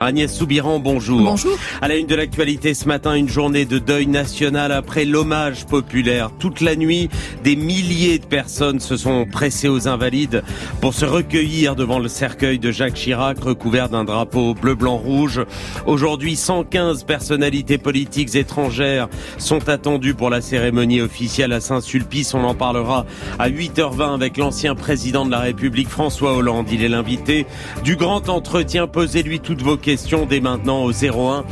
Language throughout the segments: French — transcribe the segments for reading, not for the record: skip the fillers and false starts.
Agnès Soubiran, bonjour. Bonjour. À la une de l'actualité ce matin, une journée de deuil national après l'hommage populaire. Toute la nuit, des milliers de personnes se sont pressées aux Invalides pour se recueillir devant le cercueil de Jacques Chirac, recouvert d'un drapeau bleu-blanc-rouge. Aujourd'hui, 115 personnalités politiques étrangères sont attendues pour la cérémonie officielle à Saint-Sulpice. On en parlera à 8h20 avec l'ancien président de la République, François Hollande. Il est l'invité du grand entretien. Posez-lui toutes vos questions dès maintenant au 01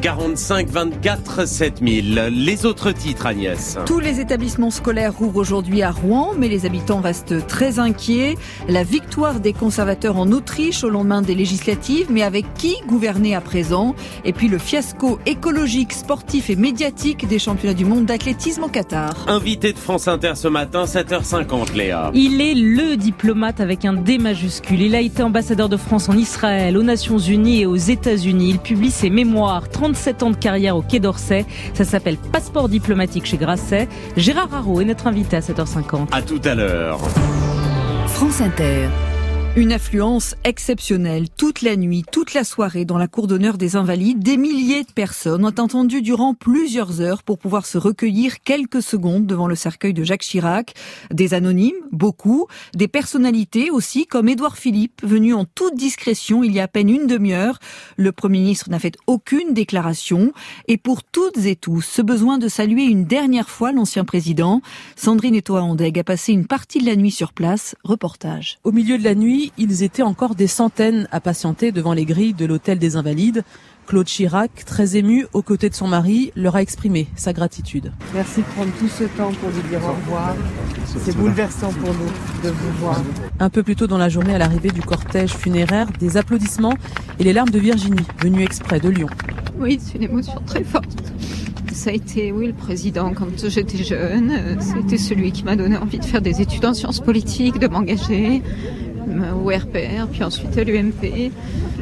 45 24 7000. Les autres titres, Agnès. Tous les établissements scolaires rouvrent aujourd'hui à Rouen, mais les habitants restent très inquiets. La victoire des conservateurs en Autriche au lendemain des législatives, mais avec qui gouverner à présent? Et puis le fiasco écologique, sportif et médiatique des championnats du monde d'athlétisme au Qatar. Invité de France Inter ce matin, 7h50, Léa. Il est le diplomate avec un D majuscule. Il a été ambassadeur de France en Israël, aux Nations Unies et aux États-Unis. Il publie ses mémoires, 37 ans de carrière au Quai d'Orsay. Ça s'appelle Passeport diplomatique chez Grasset. Gérard Haro est notre invité à 7h50. À tout à l'heure. France Inter. Une affluence exceptionnelle toute la nuit, toute la soirée dans la cour d'honneur des Invalides. Des milliers de personnes ont attendu durant plusieurs heures pour pouvoir se recueillir quelques secondes devant le cercueil de Jacques Chirac. Des anonymes, beaucoup, des personnalités aussi comme Édouard Philippe, venu en toute discrétion il y a à peine une demi-heure. Le Premier ministre n'a fait aucune déclaration. Et pour toutes et tous, ce besoin de saluer une dernière fois l'ancien président, Sandrine Etoa-Andeg a passé une partie de la nuit sur place. Reportage. Au milieu de la nuit, ils étaient encore des centaines à patienter devant les grilles de l'hôtel des Invalides. Claude Chirac, très ému, aux côtés de son mari, leur a exprimé sa gratitude. Merci de prendre tout ce temps pour lui dire au revoir. C'est bouleversant pour nous de vous voir. Un peu plus tôt dans la journée, à l'arrivée du cortège funéraire, des applaudissements et les larmes de Virginie, venue exprès de Lyon. Oui, c'est une émotion très forte. Ça a été, le président quand j'étais jeune. C'était celui qui m'a donné envie de faire des études en sciences politiques, de m'engager au RPR, puis ensuite à l'UMP.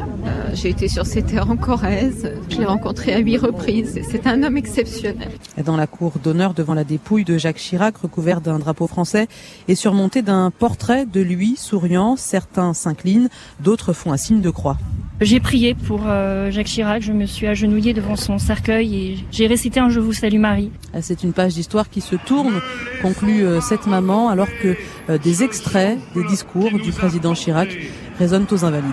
J'ai été sur ses terres en Corrèze. Je l'ai rencontré à 8 reprises. C'est un homme exceptionnel. Dans la cour d'honneur, devant la dépouille de Jacques Chirac, recouvert d'un drapeau français et surmonté d'un portrait de lui, souriant, certains s'inclinent, d'autres font un signe de croix. J'ai prié pour Jacques Chirac, je me suis agenouillée devant son cercueil et j'ai récité un « Je vous salue Marie ». C'est une page d'histoire qui se tourne, conclut cette maman, alors que des extraits des discours du président Chirac résonnent aux Invalides.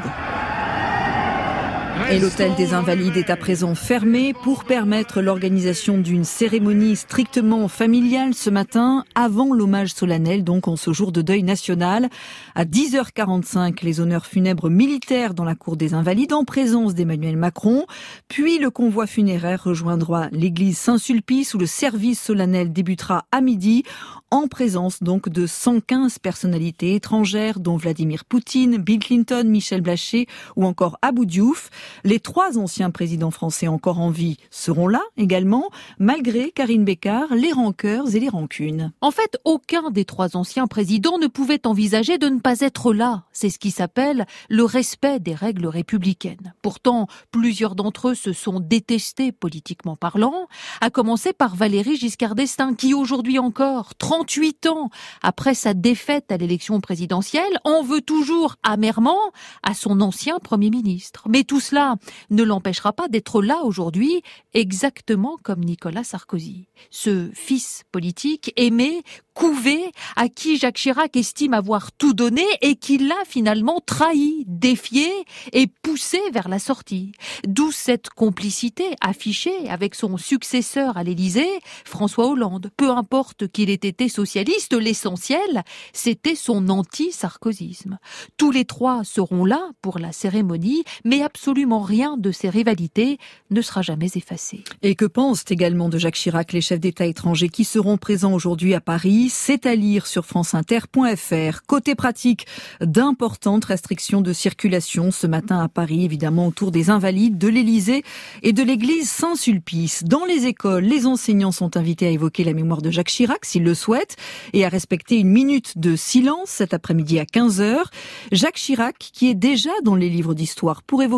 Et l'hôtel des Invalides est à présent fermé pour permettre l'organisation d'une cérémonie strictement familiale ce matin, avant l'hommage solennel, donc en ce jour de deuil national. À 10h45, les honneurs funèbres militaires dans la cour des Invalides en présence d'Emmanuel Macron. Puis le convoi funéraire rejoindra l'église Saint-Sulpice où le service solennel débutera à midi, en présence donc de 115 personnalités étrangères, dont Vladimir Poutine, Bill Clinton, Michel Blaché ou encore Abou Diouf. Les 3 anciens présidents français encore en vie seront là également, malgré Karine Bécard, les rancœurs et les rancunes. En fait, aucun des 3 anciens présidents ne pouvait envisager de ne pas être là. C'est ce qui s'appelle le respect des règles républicaines. Pourtant, plusieurs d'entre eux se sont détestés politiquement parlant, à commencer par Valéry Giscard d'Estaing, qui aujourd'hui encore, 38 ans après sa défaite à l'élection présidentielle, en veut toujours amèrement à son ancien Premier ministre. Mais tout cela ne l'empêchera pas d'être là aujourd'hui, exactement comme Nicolas Sarkozy. Ce fils politique aimé, couvé, à qui Jacques Chirac estime avoir tout donné et qui l'a finalement trahi, défié et poussé vers la sortie. D'où cette complicité affichée avec son successeur à l'Élysée, François Hollande. Peu importe qu'il ait été socialiste, l'essentiel, c'était son anti-sarkozysme. Tous les 3 seront là pour la cérémonie, mais absolument rien de ces rivalités ne sera jamais effacé. Et que pensent également de Jacques Chirac les chefs d'État étrangers qui seront présents aujourd'hui à Paris? C'est à lire sur franceinter.fr. Côté pratique, d'importantes restrictions de circulation ce matin à Paris, évidemment autour des Invalides, de l'Élysée et de l'église Saint-Sulpice. Dans les écoles, les enseignants sont invités à évoquer la mémoire de Jacques Chirac s'ils le souhaitent et à respecter une minute de silence cet après-midi à 15h. Jacques Chirac qui est déjà dans les livres d'histoire pour évoquer notamment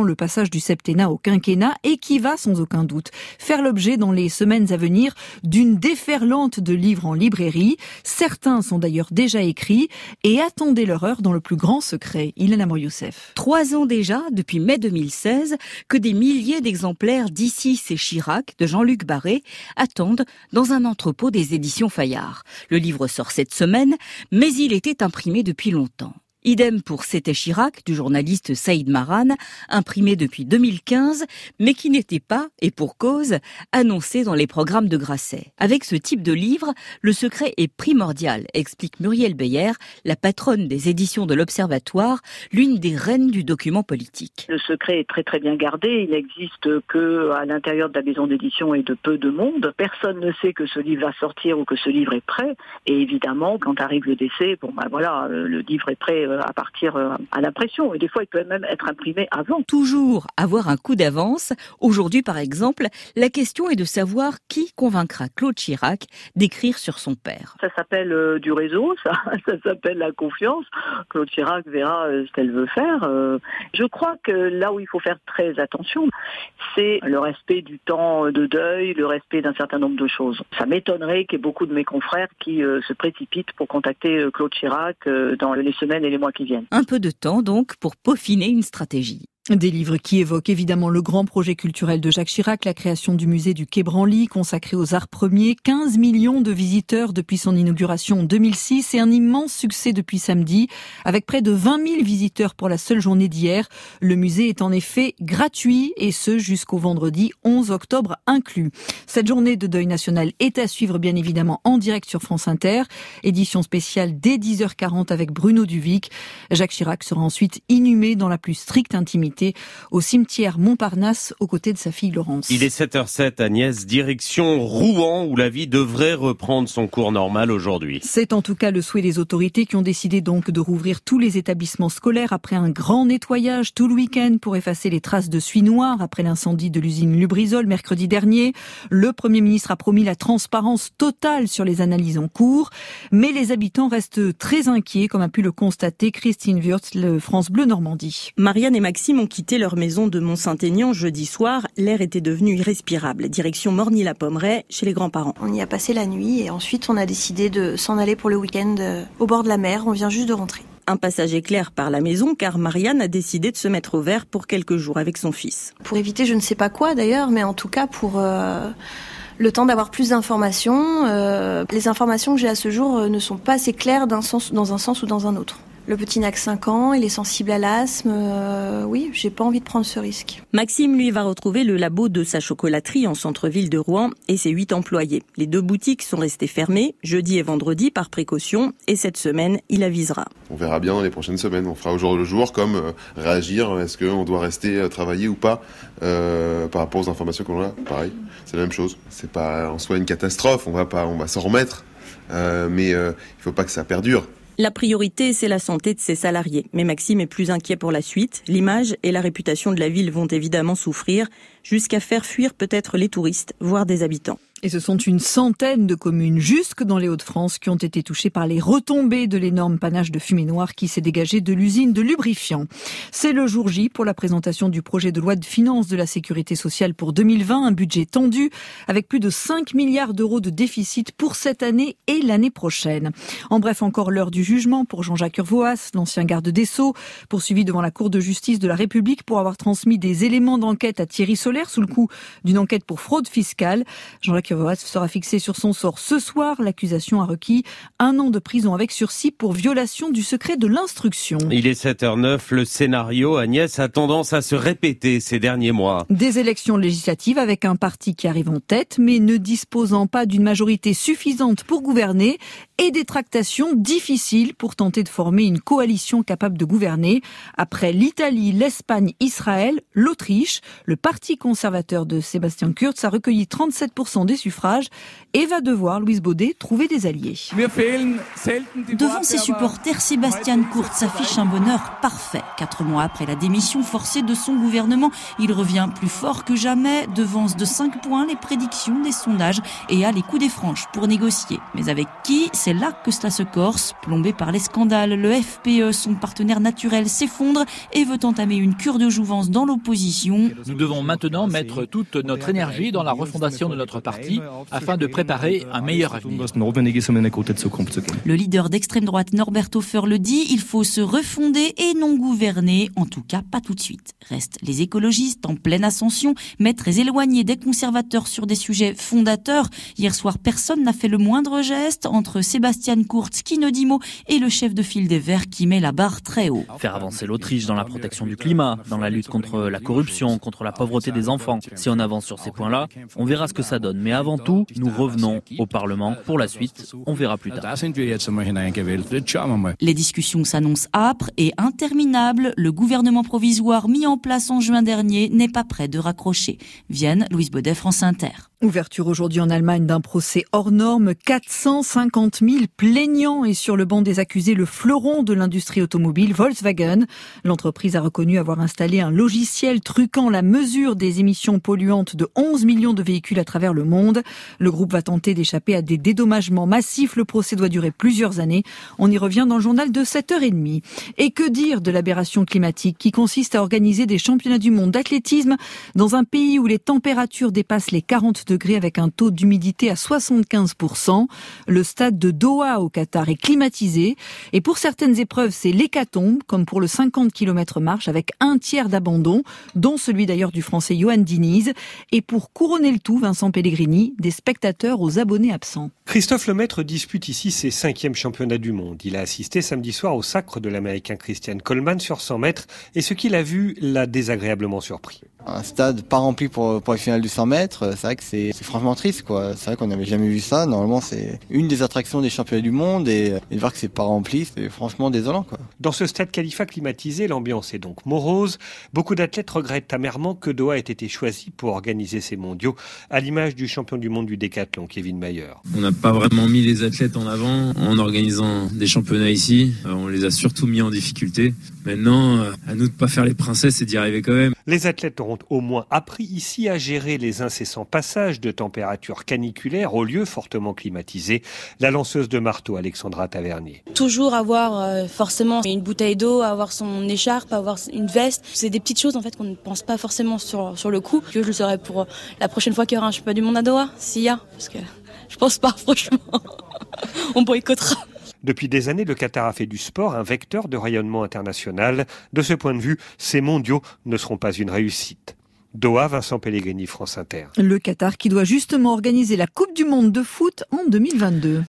avant le passage du septennat au quinquennat et qui va sans aucun doute faire l'objet dans les semaines à venir d'une déferlante de livres en librairie. Certains sont d'ailleurs déjà écrits et attendez leur heure dans le plus grand secret. Ilana Mour-Youssef. 3 ans déjà, depuis mai 2016, que des milliers d'exemplaires d'Ici c'est Chirac de Jean-Luc Barré attendent dans un entrepôt des éditions Fayard. Le livre sort cette semaine, mais il était imprimé depuis longtemps. Idem pour C'était Chirac du journaliste Saïd Maran, imprimé depuis 2015, mais qui n'était pas, et pour cause, annoncé dans les programmes de Grasset. Avec ce type de livre, le secret est primordial, explique Muriel Beyer, la patronne des éditions de l'Observatoire, l'une des reines du document politique. Le secret est très très bien gardé, il n'existe que à l'intérieur de la maison d'édition et de peu de monde. Personne ne sait que ce livre va sortir ou que ce livre est prêt, et évidemment, quand arrive le décès, le livre est prêt à partir à l'impression. Et des fois, il peut même être imprimé avant. Toujours avoir un coup d'avance. Aujourd'hui, par exemple, la question est de savoir qui convaincra Claude Chirac d'écrire sur son père. Ça s'appelle du réseau, ça s'appelle la confiance. Claude Chirac verra ce qu'elle veut faire. Je crois que là où il faut faire très attention, c'est le respect du temps de deuil, le respect d'un certain nombre de choses. Ça m'étonnerait qu'il y ait beaucoup de mes confrères qui se précipitent pour contacter Claude Chirac dans les semaines et les mois qui viennent. Un peu de temps donc pour peaufiner une stratégie. Des livres qui évoquent évidemment le grand projet culturel de Jacques Chirac, la création du musée du Quai Branly, consacré aux arts premiers, 15 millions de visiteurs depuis son inauguration en 2006 et un immense succès depuis samedi, avec près de 20 000 visiteurs pour la seule journée d'hier. Le musée est en effet gratuit et ce jusqu'au vendredi 11 octobre inclus. Cette journée de deuil national est à suivre bien évidemment en direct sur France Inter. Édition spéciale dès 10h40 avec Bruno Duvic. Jacques Chirac sera ensuite inhumé dans la plus stricte intimité au cimetière Montparnasse aux côtés de sa fille Laurence. Il est 7h07, Agnès, direction Rouen où la vie devrait reprendre son cours normal aujourd'hui. C'est en tout cas le souhait des autorités qui ont décidé donc de rouvrir tous les établissements scolaires après un grand nettoyage tout le week-end pour effacer les traces de suie noire après l'incendie de l'usine Lubrizol mercredi dernier. Le Premier ministre a promis la transparence totale sur les analyses en cours, mais les habitants restent très inquiets comme a pu le constater Christine Wurtz, le France Bleu Normandie. Marianne et Maxime ont quitté leur maison de Mont-Saint-Aignan jeudi soir. L'air était devenu irrespirable. Direction Morgny-la-Pommeraye, chez les grands-parents. On y a passé la nuit et ensuite on a décidé de s'en aller pour le week-end au bord de la mer. On vient juste de rentrer. Un passage éclair par la maison car Marianne a décidé de se mettre au vert pour quelques jours avec son fils. Pour éviter je ne sais pas quoi d'ailleurs, mais en tout cas pour le temps d'avoir plus d'informations. Les informations que j'ai à ce jour ne sont pas assez claires dans un sens ou dans un autre. Le petit n'a que 5 ans, il est sensible à l'asthme. Oui, j'ai pas envie de prendre ce risque. Maxime, lui, va retrouver le labo de sa chocolaterie en centre-ville de Rouen et ses 8 employés. Les 2 boutiques sont restées fermées, jeudi et vendredi, par précaution. Et cette semaine, il avisera. On verra bien dans les prochaines semaines. On fera au jour le jour, comme réagir. Est-ce qu'on doit rester travailler ou pas par rapport aux informations qu'on a. Pareil, c'est la même chose. C'est pas en soi une catastrophe. On va s'en remettre. Mais il faut pas que ça perdure. La priorité, c'est la santé de ses salariés. Mais Maxime est plus inquiet pour la suite. L'image et la réputation de la ville vont évidemment souffrir, jusqu'à faire fuir peut-être les touristes, voire des habitants. Et ce sont une centaine de communes, jusque dans les Hauts-de-France, qui ont été touchées par les retombées de l'énorme panache de fumée noire qui s'est dégagé de l'usine de lubrifiant. C'est le jour J pour la présentation du projet de loi de finances de la sécurité sociale pour 2020, un budget tendu avec plus de 5 milliards d'euros de déficit pour cette année et l'année prochaine. En bref, encore l'heure du jugement pour Jean-Jacques Urvoas, l'ancien garde des Sceaux, poursuivi devant la Cour de justice de la République pour avoir transmis des éléments d'enquête à Thierry Solaire sous le coup d'une enquête pour fraude fiscale. Jean-Jacques Urvoas sera fixé sur son sort ce soir. L'accusation a requis 1 an de prison avec sursis pour violation du secret de l'instruction. Il est 7h09. Le scénario, Agnès, a tendance à se répéter ces derniers mois. Des élections législatives avec un parti qui arrive en tête, mais ne disposant pas d'une majorité suffisante pour gouverner, et des tractations difficiles pour tenter de former une coalition capable de gouverner. Après l'Italie, l'Espagne, Israël, l'Autriche, le parti conservateur de Sébastien Kurz a recueilli 37% des suffrages et va devoir, Louise Baudet, trouver des alliés. Devant ses supporters, Sebastian Kurz affiche un bonheur parfait. 4 mois après la démission forcée de son gouvernement, il revient plus fort que jamais, devance de 5 points les prédictions des sondages et a les coups des franches pour négocier. Mais avec qui? C'est là que cela se corse. Plombé par les scandales, le FPE, son partenaire naturel, s'effondre et veut entamer une cure de jouvence dans l'opposition. Nous devons maintenant mettre toute notre énergie dans la refondation de notre parti afin de préparer un meilleur avenir. Le leader d'extrême droite Norbert Hofer le dit, il faut se refonder et non gouverner, en tout cas pas tout de suite. Restent les écologistes en pleine ascension, mais très éloignés des conservateurs sur des sujets fondateurs. Hier soir, personne n'a fait le moindre geste entre Sebastian Kurz qui ne dit mot et le chef de file des Verts qui met la barre très haut. Faire avancer l'Autriche dans la protection du climat, dans la lutte contre la corruption, contre la pauvreté des enfants. Si on avance sur ces points-là, on verra ce que ça donne. Mais avant tout, nous revenons au Parlement. Pour la suite, on verra plus tard. Les discussions s'annoncent âpres et interminables. Le gouvernement provisoire mis en place en juin dernier n'est pas prêt de raccrocher. Vienne, Louise Baudet, France Inter. Ouverture aujourd'hui en Allemagne d'un procès hors norme. 450 000 plaignants et sur le banc des accusés, le fleuron de l'industrie automobile, Volkswagen. L'entreprise a reconnu avoir installé un logiciel truquant la mesure des émissions polluantes de 11 millions de véhicules à travers le monde. Le groupe va tenter d'échapper à des dédommagements massifs. Le procès doit durer plusieurs années. On y revient dans le journal de 7h30. Et que dire de l'aberration climatique qui consiste à organiser des championnats du monde d'athlétisme dans un pays où les températures dépassent les 40 degrés avec un taux d'humidité à 75%. Le stade de Doha au Qatar est climatisé. Et pour certaines épreuves, c'est l'hécatombe, comme pour le 50 km marche avec un tiers d'abandon, dont celui d'ailleurs du français Johan Diniz. Et pour couronner le tout, Vincent Pellegrini, des spectateurs aux abonnés absents. Christophe Lemaître dispute ici ses 5e championnats du monde. Il a assisté samedi soir au sacre de l'Américain Christian Coleman sur 100 mètres et ce qu'il a vu l'a désagréablement surpris. Un stade pas rempli pour les finales du 100 mètres, c'est vrai que c'est franchement triste, quoi. C'est vrai qu'on n'avait jamais vu ça. Normalement, c'est une des attractions des championnats du monde et de voir que c'est pas rempli, c'est franchement désolant, quoi. Dans ce stade Khalifa climatisé, l'ambiance est donc morose. Beaucoup d'athlètes regrettent amèrement que Doha ait été choisi pour organiser ces mondiaux, à l'image du champion du monde du décathlon, Kevin Mayer. On n'a pas vraiment mis les athlètes en avant en organisant des championnats ici. On les a surtout mis en difficulté. Maintenant, à nous de pas faire les princesses et d'y arriver quand même. Les athlètes auront au moins appris ici à gérer les incessants passages de températures caniculaires aux lieux fortement climatisés. La lanceuse de marteau, Alexandra Tavernier. Toujours avoir forcément une bouteille d'eau, avoir son écharpe, avoir une veste. C'est des petites choses en fait qu'on ne pense pas forcément sur le coup. Que je le saurai pour la prochaine fois qu'il y aura un championnat du monde à Doha, s'il y a. Parce que je pense pas, franchement. On boycottera. Depuis des années, le Qatar a fait du sport un vecteur de rayonnement international. De ce point de vue, ces mondiaux ne seront pas une réussite. Doha, Vincent Pellegrini, France Inter. Le Qatar qui doit justement organiser la Coupe du monde de foot en 2022.